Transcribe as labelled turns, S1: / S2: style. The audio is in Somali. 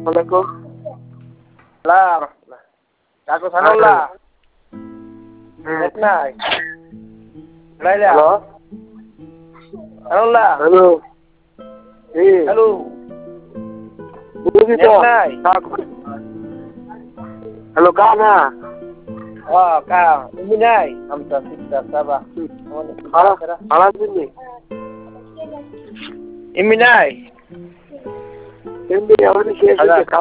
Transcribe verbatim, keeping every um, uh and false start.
S1: Assalamualaikum.
S2: Lah. Aku Sanullah. Net nai. Laila.
S1: Halo.
S2: Sanullah.
S1: Halo. Eh.
S2: Halo.
S1: Ini
S2: Net
S1: kita.
S2: nai.
S1: Halo kana.
S2: Oh, ka. Ini nai. Hamsa sita sabah.
S1: Halo. Halo ini.
S2: Ini nai.
S1: Ini yang ini sih.